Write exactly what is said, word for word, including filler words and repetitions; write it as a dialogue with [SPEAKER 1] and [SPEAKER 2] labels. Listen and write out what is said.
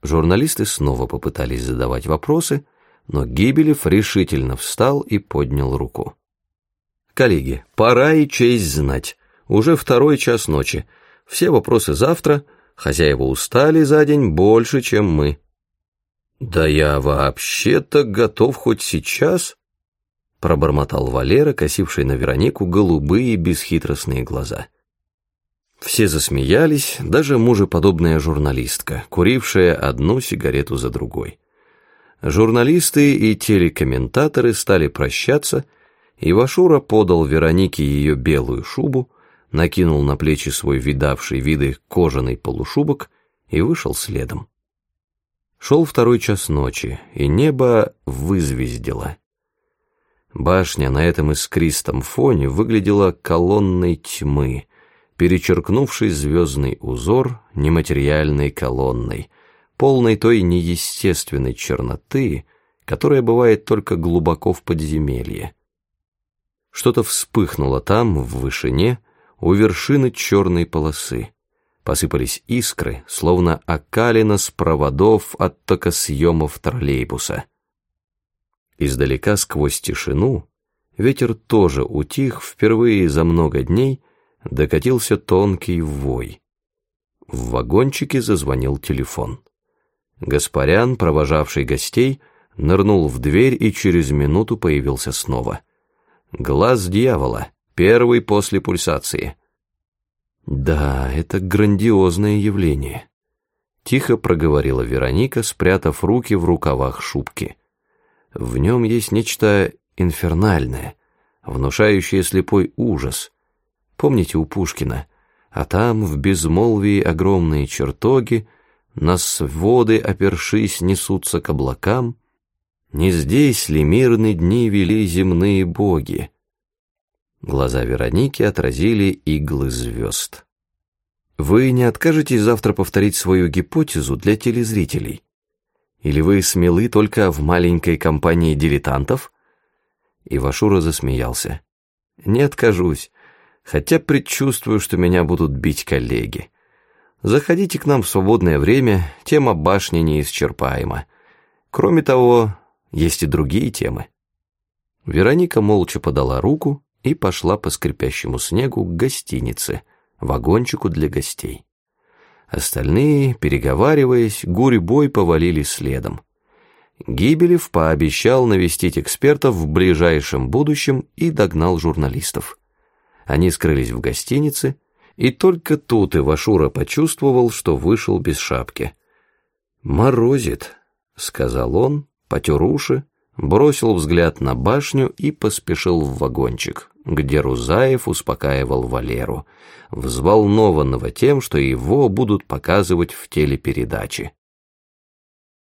[SPEAKER 1] Журналисты снова попытались задавать вопросы, но Гибелев решительно встал и поднял руку. «Коллеги, пора и честь знать. Уже второй час ночи. Все вопросы завтра. Хозяева устали за день больше, чем мы». «Да я вообще-то готов хоть сейчас», — пробормотал Валера, косивший на Веронику голубые бесхитростные глаза. Все засмеялись, даже мужеподобная журналистка, курившая одну сигарету за другой. Журналисты и телекомментаторы стали прощаться, и Вашура подал Веронике ее белую шубу, накинул на плечи свой видавший виды кожаный полушубок и вышел следом. Шел второй час ночи, и небо вызвездило. Башня на этом искристом фоне выглядела колонной тьмы, перечеркнувший звездный узор нематериальной колонной, полной той неестественной черноты, которая бывает только глубоко в подземелье. Что-то вспыхнуло там, в вышине, у вершины черной полосы. Посыпались искры, словно окалина с проводов от токосъемов троллейбуса. Издалека сквозь тишину ветер тоже утих, впервые за много дней докатился тонкий вой. В вагончике зазвонил телефон. Гаспарян, провожавший гостей, нырнул в дверь и через минуту появился снова. Глаз дьявола, первый после пульсации. «Да, это грандиозное явление», — тихо проговорила Вероника, спрятав руки в рукавах шубки. «В нем есть нечто инфернальное, внушающее слепой ужас. Помните у Пушкина? А там в безмолвии огромные чертоги, на своды опершись несутся к облакам. Не здесь ли мирные дни вели земные боги?» Глаза Вероники отразили иглы звезд. «Вы не откажетесь завтра повторить свою гипотезу для телезрителей? Или вы смелы только в маленькой компании дилетантов?» Ивашура засмеялся. «Не откажусь, хотя предчувствую, что меня будут бить коллеги. Заходите к нам в свободное время, тема башни неисчерпаема. Кроме того, есть и другие темы». Вероника молча подала руку и пошла по скрипящему снегу к гостинице, вагончику для гостей. Остальные, переговариваясь, гурьбой повалили следом. Гибелев пообещал навестить экспертов в ближайшем будущем и догнал журналистов. Они скрылись в гостинице, и только тут Ивашура почувствовал, что вышел без шапки. «Морозит», — сказал он, потер уши, бросил взгляд на башню и поспешил в вагончик, где Рузаев успокаивал Валеру, взволнованного тем, что его будут показывать в телепередаче.